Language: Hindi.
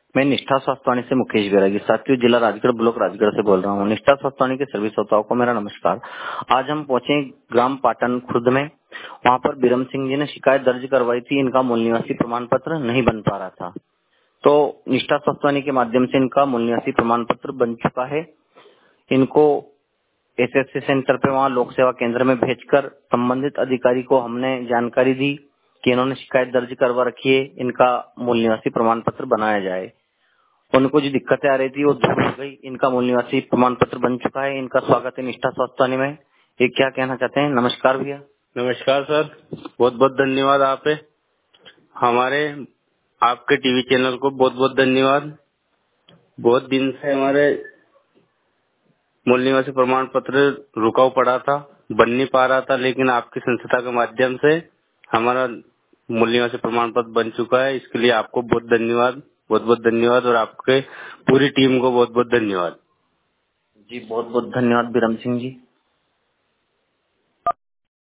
मैं निष्ठा स्वास्थ्यवाणी से मुकेश बैरागी साथियों जिला राजगढ़ ब्लॉक राजगढ़ से बोल रहा हूँ। निष्ठा स्वास्थ्यवाणी के सभी श्रोताओं को मेरा नमस्कार। आज हम पहुंचे ग्राम पाटन खुर्द में। वहाँ पर बिरम सिंह जी ने शिकायत दर्ज करवाई थी। इनका मूल निवासी प्रमाण पत्र नहीं बन पा रहा था, तो निष्ठा स्वास्थ्यवाणी के माध्यम से इनका मूल निवासी प्रमाण पत्र बन चुका है। इनको एसएससी सेंटर पे वहाँ लोक सेवा केंद्र में भेजकर संबंधित अधिकारी को हमने जानकारी दी कि इन्होंने शिकायत दर्ज करवा रखी है, इनका मूल निवासी प्रमाण पत्र बनाया जाए। उनको जो दिक्कतें आ रही थी वो दूर हो गई। इनका मूल निवासी प्रमाण पत्र बन चुका है। इनका स्वागत है निष्ठा स्वास्थ्यवाणी में। ये क्या कहना चाहते हैं? नमस्कार भैया। नमस्कार सर, बहुत बहुत धन्यवाद। आप हमारे आपके टीवी चैनल को बहुत बहुत धन्यवाद। बहुत दिन से हमारे मूल निवासी प्रमाण पत्र रुका पड़ा था, बन नहीं पा रहा था, लेकिन आपकी संस्था के माध्यम से हमारा मूल निवासी प्रमाण पत्र बन चुका है। इसके लिए आपको बहुत धन्यवाद, बहुत बहुत धन्यवाद, और आपके पूरी टीम को बहुत बहुत धन्यवाद जी। बहुत बहुत धन्यवाद बिरम सिंह जी।